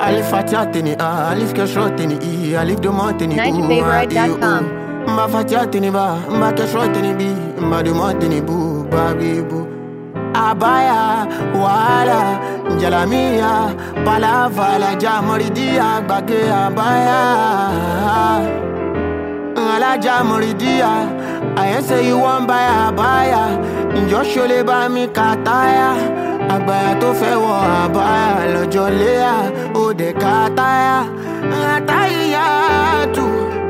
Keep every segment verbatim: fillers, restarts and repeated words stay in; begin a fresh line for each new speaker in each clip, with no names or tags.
Alif Fatiatini A, Alif Kashrotini E, Alif Domotini
ninety favorite dot com.
Mba Fatiatini Ba, Mba Kashrotini B, Mba Domotini Boo, Babi Boo. Abaya, Wala, Jalamia, Palavala, Jamoridia, Bage Abaya. Ala Jamoridia, I say you want buy Abaya, Joshua Leba mi kataya, Abaya to fe wo Abaya, Lojolea, Ode kataya, Ataya tu,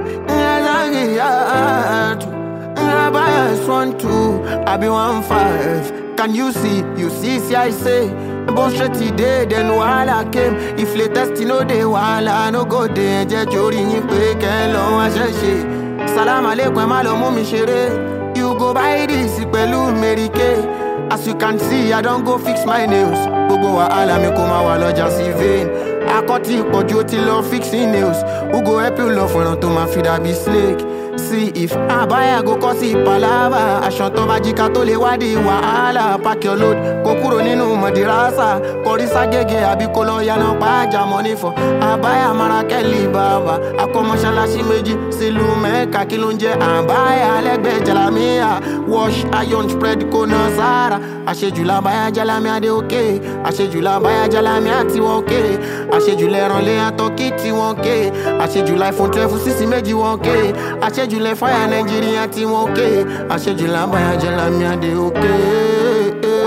Ataya tu, Abaya is one two, I be one five. Can you see, you see, see I say bon shitty day, then while I came if latest you know they while I no go there, just jori yin pe ken lo wa sheshe. Salam alaikum malo mu mi shere. You go buy this pelu merike. As you can see, I don't go fix my nails. Gbogbo wahala mi ko ma wa loja si vain. Akoti poju ti lo fixing nails. Who go help you love for to my feed I be snake. See if Abaya go cause palava. Ashanto majika to le wadi wahala. Pack your load, kokuro ninu madirasa. Korisa gege abikolo ya no paja money for Abaya marakeli baba. Akomo shalashi meji silume kakilunje Abaya legbe jalamia. Wash iron spread kono sara. Ashejula baya jalamia de okay. Ashejula baya jalamia ti okay. Ashejula ronle atoki ti okay. Ashejula iPhone twelve sisi meji okay. Ashejula fire Nigeria ti okay. Ashejula baya jalamia de okay.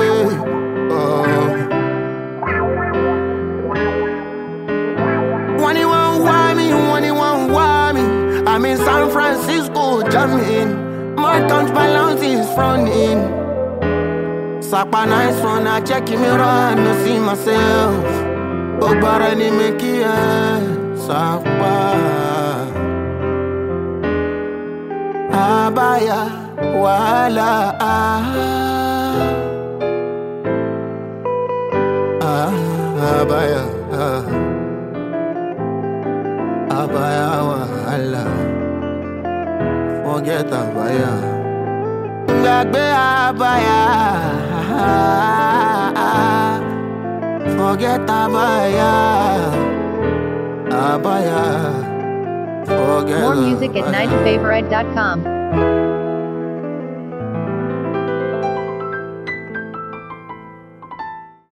One one want me, one one want me. I'm in San Francisco, jamming. My account balance is fronting. Sapa nice one, I check me around, no see myself. Ogbara ni mekia, Sapa. Abaya, wala ah. Ah, abaya ah. Abaya wala. Forget Abaya. Gbàgbé Abaya. Forget Abaya. Abaya. Forget
More music at
Abaya.
ninety favorite dot com.